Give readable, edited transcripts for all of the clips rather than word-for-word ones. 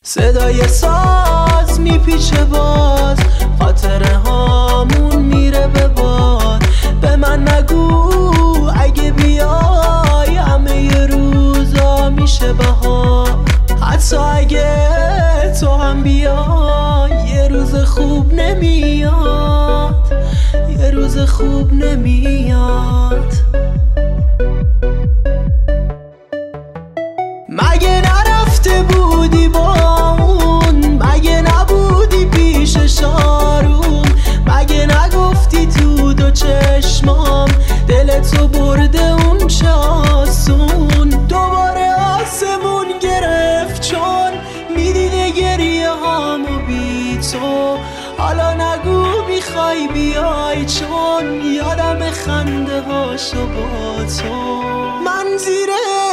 صدای ساز میپیچه باز، خاطره هامون میره به باد. به من نگو اگه بیای همه ی روزا میشه بهار. حتی اگه تو هم بیای یه روز خوب نمیاد، یه روز خوب نمیاد. مگه نرفته بودی با اون؟ مگه نبودی پیش شاروم؟ مگه نگفتی تو دو چشمام دلتو برده اون چه آسون؟ دوباره آسمون گرفت چون میدیده گریه هامو بی تو. حالا نگو میخوای بیای چون یادم خنده هاشو با تو. من زیر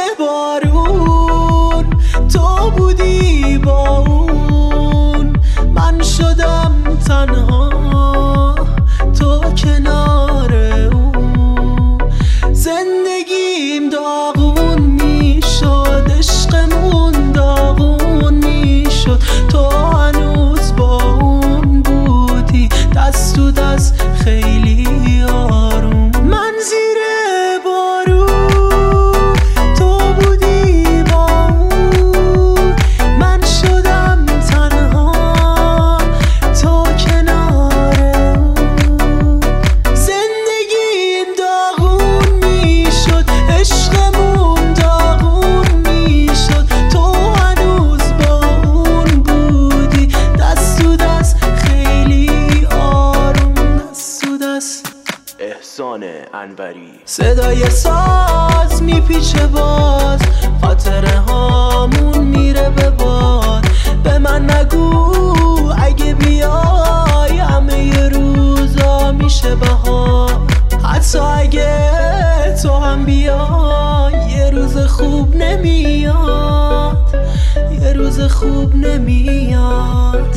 بارون تو بودی با اون، من شدم تنها تو کنار اون. زندگیم داغون میشد، عشقمون داغون میشد. تو هنوز با اون بودی دست تو دست خیلی آروم. من زیر بارون تو بودی با اون، من شدم تنها تو کنار اون. زندگیم داغون میشد، عشقمون داغون میشد. تو هنوز با اون بودی دست تو دست خیلی آروم، دست تو دست. احسان انوری. صدای ساز میپیچه باز، خاطره هامون میره به باد. به من نگو اگه بیای همه ی روزا میشه بهار. حتی اگه تو هم بیای یه روز خوب نمیاد، یه روز خوب نمیاد.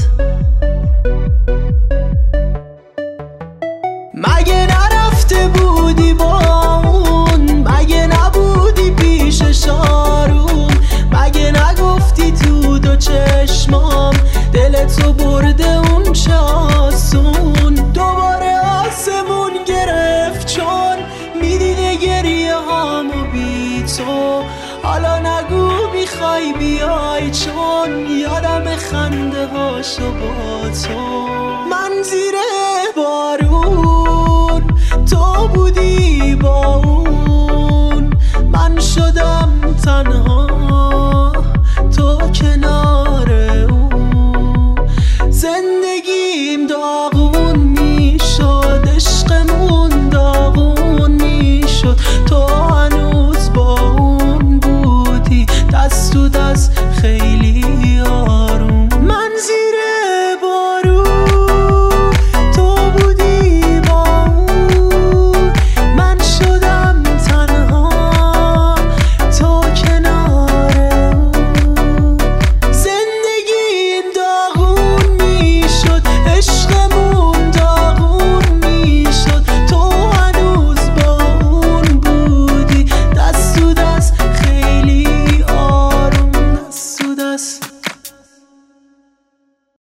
مگه نرفته بودی با اون؟ مگه نبودی پیش شاروم؟ مگه نگفتی تو دو چشمام دلتو برده اون چه آسون؟ دوباره آسمون گرفت چون میدیده گریه هامو بی تو. حالا نگو میخوای بیای چون یادم خنده هاشو با تو. من زیر